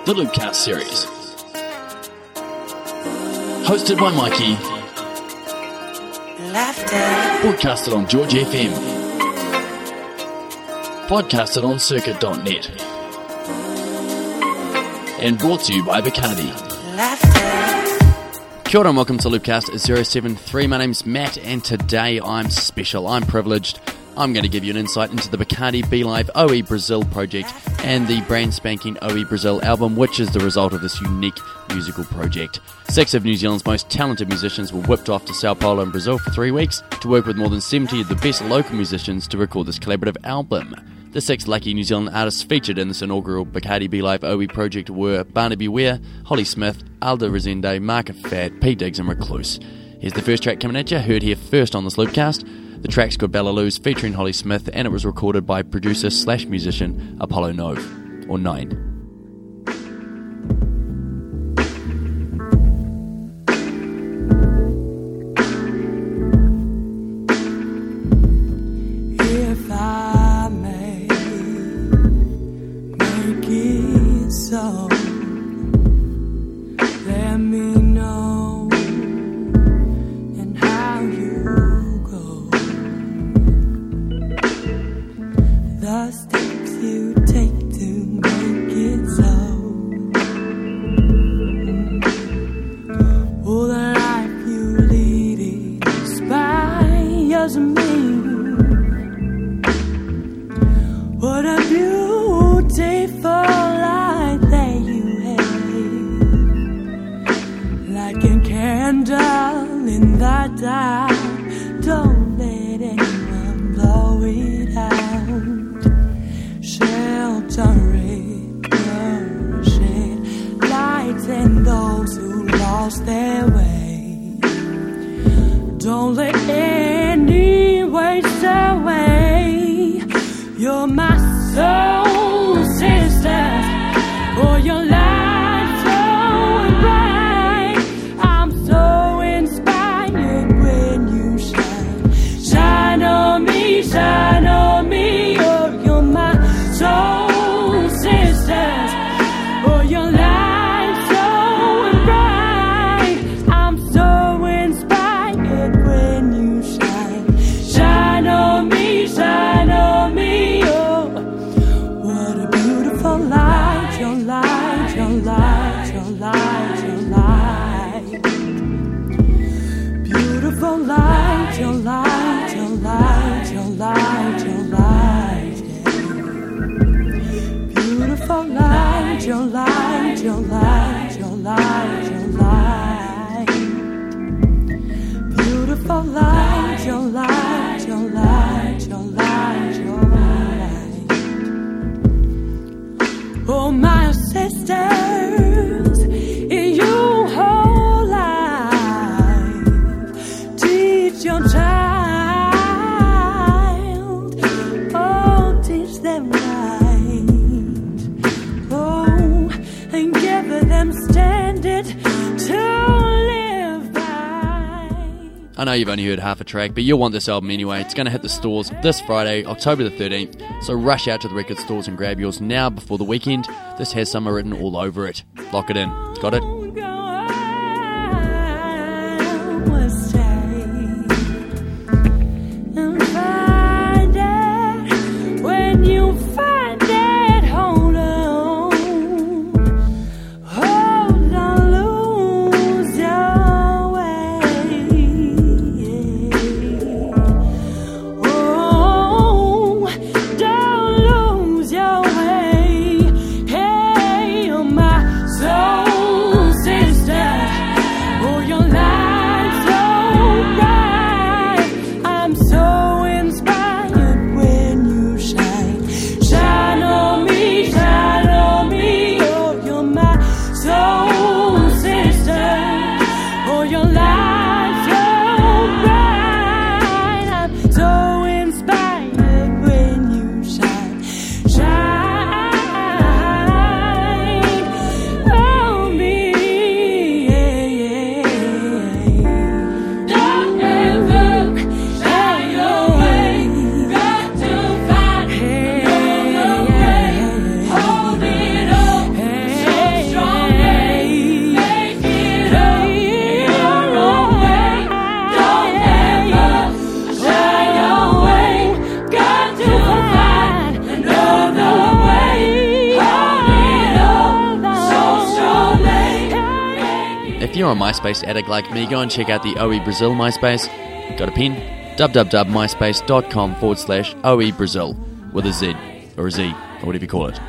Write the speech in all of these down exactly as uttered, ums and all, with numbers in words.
the Loopcast series. Hosted by Mikey. Laughter. Broadcasted on George F M. Podcasted on circuit dot net. And brought to you by Bacardi. Laughter. Kia ora and welcome to Loopcast zero seven three. My name's Matt and today I'm special. I'm privileged. I'm going to give you an insight into the Bacardi Be Live O E Brazil project and the brand spanking O E Brazil album, which is the result of this unique musical project. Six of New Zealand's most talented musicians were whipped off to Sao Paulo in Brazil for three weeks to work with more than seventy of the best local musicians to record this collaborative album. The six lucky New Zealand artists featured in this inaugural Bacardi Be Live O E project were Barnaby Ware, Holly Smith, Alda Resende, Mark Fad, P Diggs and Recluse. Here's the first track coming at you, heard here first on this Loopcast. The track's called Bellaloo's, featuring Holly Smith, and it was recorded by producer slash musician Apollo Nove, or Nine. If I may make it so, let me know and how you go. The steps you take to make it so. Oh, the life you lead inspires me. What a beautiful life that you have, like a candle in the dark. Don't let anyone blow it out. Shelter it, nourishing lights and those who lost their way. Don't let any waste away. You're my soul sister, for your light so bright. I'm so inspired when you shine. Shine on me, shine on me. Oh, you're my soul sister, for your light so bright. I'm so inspired when you shine. Shine on me, shine on me. Light, your light, your light, your light, your light. Beautiful light, your light, your light, your light, your light. Beautiful light, your light, your light, your light, your light. Beautiful light, your light, your light, your light, your light. Oh, my sisters, in your whole life, teach your child, oh, teach them right, oh, and give them standard to live by. I know you've only heard half a track, but you'll want this album anyway. It's going to hit the stores this Friday, October the thirteenth, so rush out to the record stores and grab yours now before the weekend. This has summer written all over it. Lock it in. Got it? Soul says you're a MySpace addict like me, go and check out the O E Brazil MySpace. Got a pen? www.myspace.com forward slash OE Brazil with a Z or a Z or whatever you call it.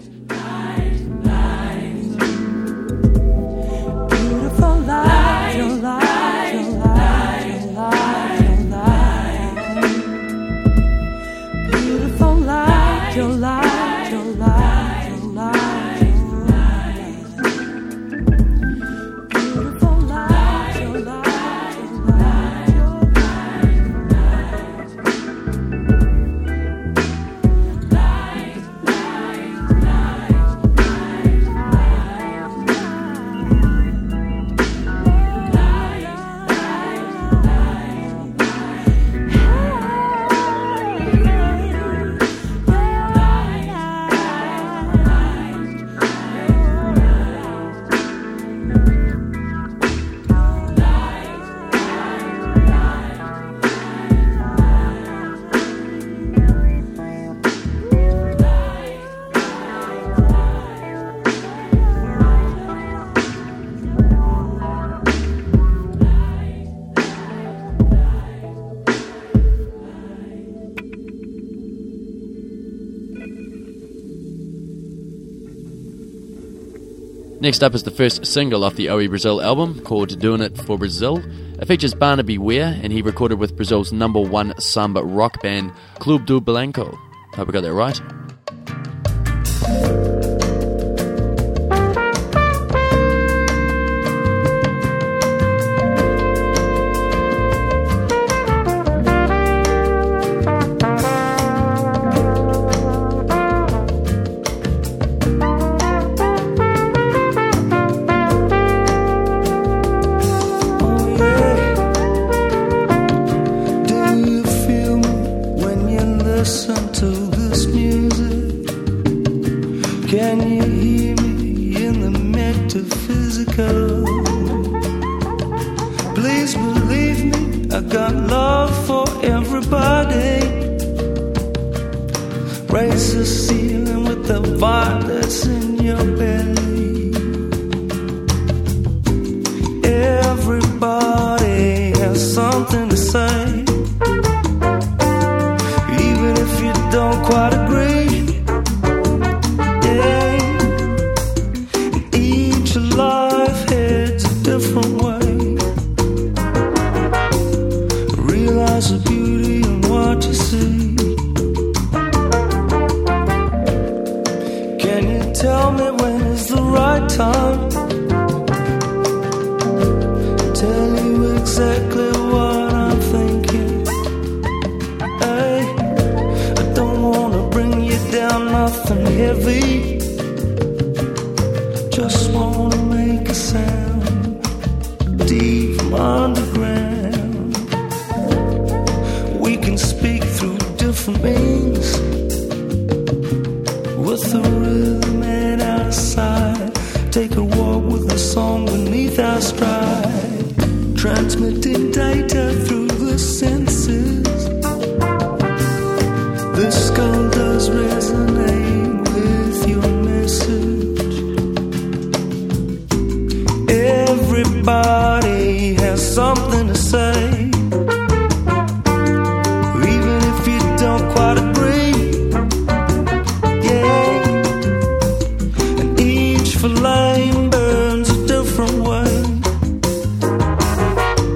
Next up is the first single off the O E Brazil album, called Doing It for Brazil. It features Barnaby Ware, and he recorded with Brazil's number one samba rock band, Clube do Blanco. Hope I got that right.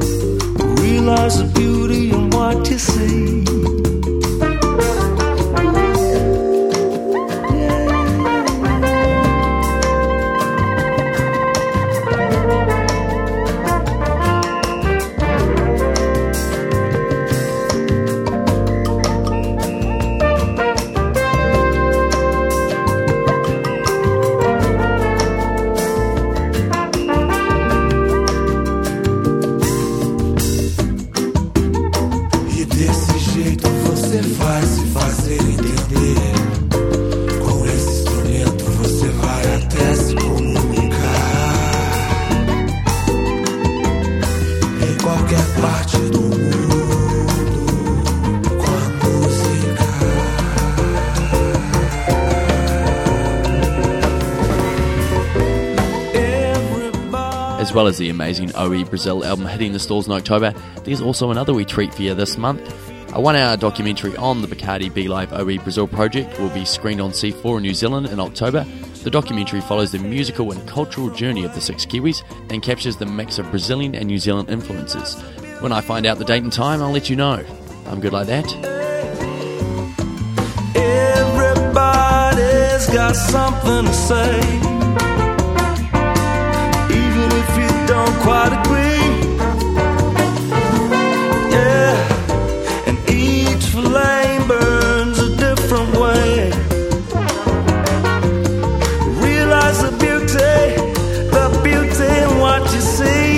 Realize the beauty in what you see. well as the amazing O E Brazil album hitting the stores in October, there's also another wee treat for you this month. A one-hour documentary on the Bacardi Be Live O E Brazil project will be screened on C four in New Zealand in October. The documentary follows the musical and cultural journey of the six Kiwis and captures the mix of Brazilian and New Zealand influences. When I find out the date and time, I'll let you know. I'm good like that. Everybody's got something to say, even if you don't quite agree. Yeah, and each flame burns a different way. Realize the beauty, the beauty in what you see.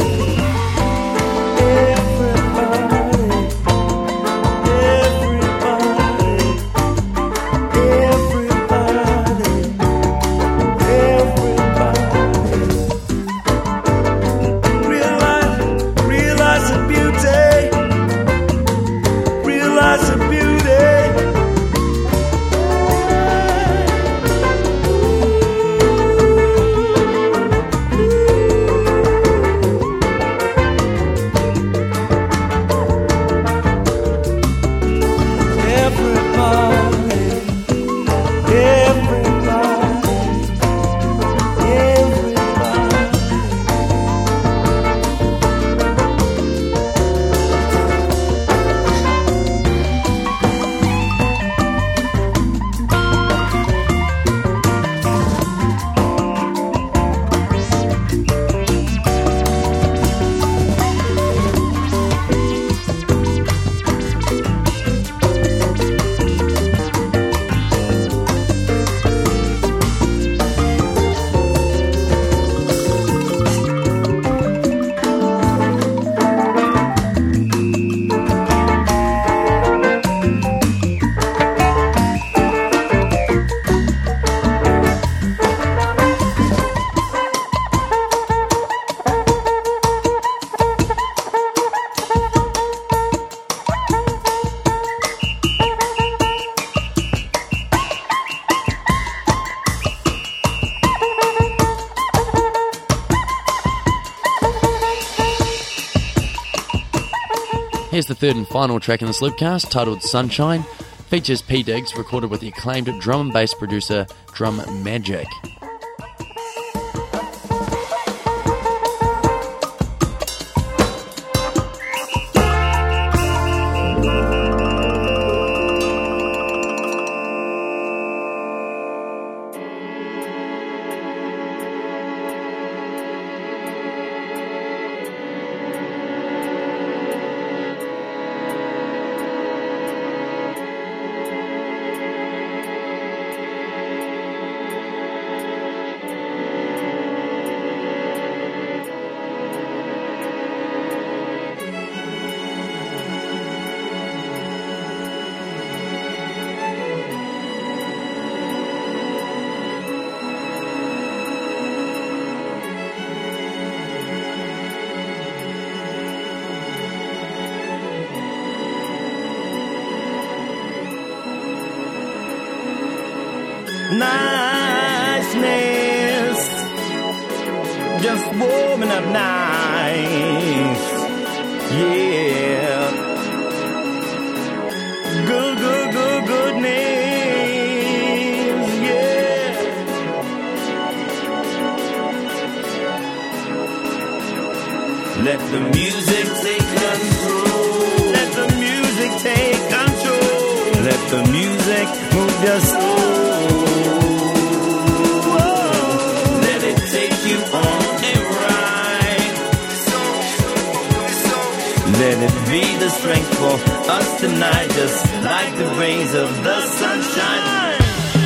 Here's the third and final track in this loopcast, titled Sunshine. Features P. Diggs, recorded with the acclaimed drum and bass producer Drum Magic. Niceness, just warming up nice, yeah. Good, good, good, goodness, yeah. Let the music take control. Let the music take control. Let the music move your soul. Let it be the strength for us tonight, just like the rays of the sunshine.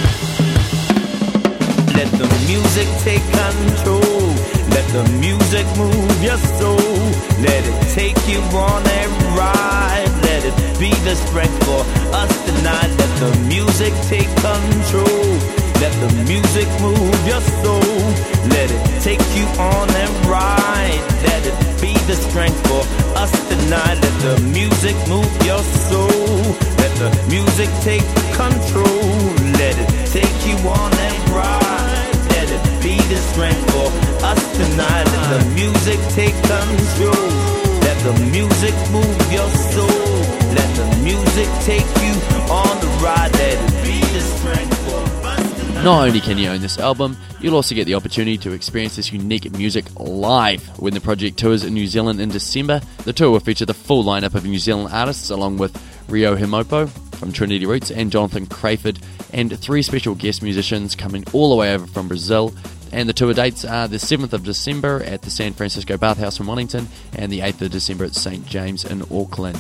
Let the music take control. Let the music move your soul. Let it take you on a ride. Let it be the strength for us tonight. Let the music take control. Let the music move your soul. Let it take you on a ride. Let it be the strength for us tonight. Let the music move your soul. Let the music take control. Let it take you on a ride. Let it be the strength for us tonight. Let the music music take control. Let the music move your soul. Let the music take you on the ride. Let it be the strength for us. Not only can you own this album, you'll also get the opportunity to experience this unique music live when the project tours in New Zealand in December. The tour will feature the full lineup of New Zealand artists along with Rio Himopo from Trinity Roots and Jonathan Crayford, and three special guest musicians coming all the way over from Brazil. And the tour dates are the seventh of December at the San Francisco Bathhouse in Wellington and the eighth of December at Saint James in Auckland.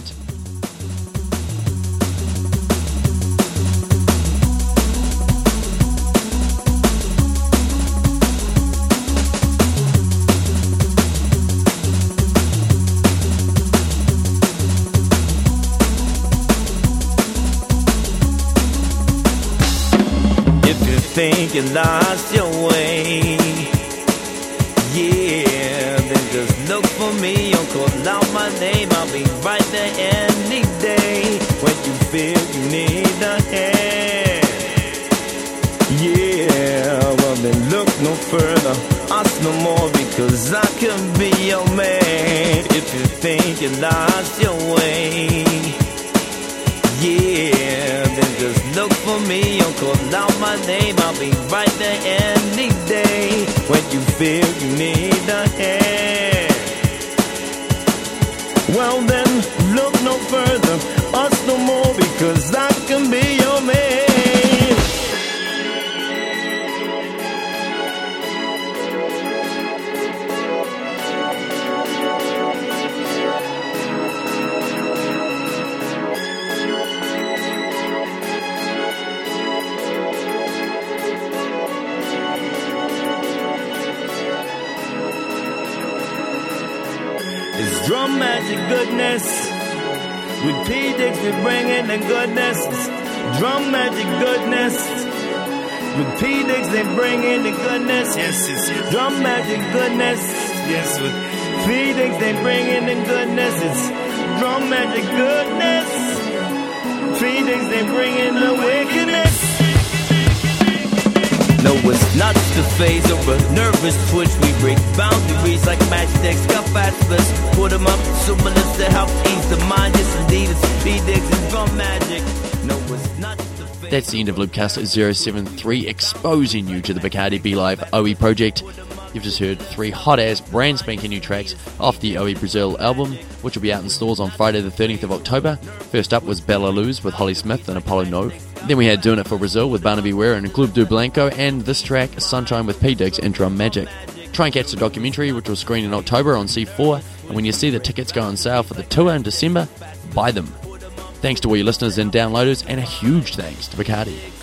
Think you lost your way, yeah, then just look for me or call out my name. I'll be right there any day when you feel you need a hand. Yeah, well then look no further, ask no more, because I can be your man. If you think you lost your way, yeah, then just look for me or call out my name. I'll be right there any day when you feel you need a hand. Well then, look no further, us no more, because I can be your man. It's drum magic goodness. With P-Dix we bring in the goodness. It's drum magic goodness. With P-Dix they bring in the goodness. Yes, it's drum magic goodness. Yes, with P-Dix they bring in the goodness. It's drum magic goodness. P-Dix they bring in the wickedness. No, it's not the phase of a nervous twitch. We break boundaries like matchsticks, got fast put them up, stimulus to help ease the mind. Yes, indeed, it's P-Dix and drum magic. No, it's not the phase. That's the end of Loopcast zero seven three, exposing you to the Bacardi B-Live O E project. You've just heard three hot-ass, brand spanking new tracks off the O E Brazil album, which will be out in stores on Friday the thirteenth of October. First up was Bella Luz with Holly Smith and Apollo Nove. Then we had Doing It for Brazil with Barnaby Ware and Club do Blanco, and this track, Sunshine with P-Dix and Drum Magic. Try and catch the documentary, which will screen in October on C four, and when you see the tickets go on sale for the tour in December, buy them. Thanks to all your listeners and downloaders, and a huge thanks to Bacardi.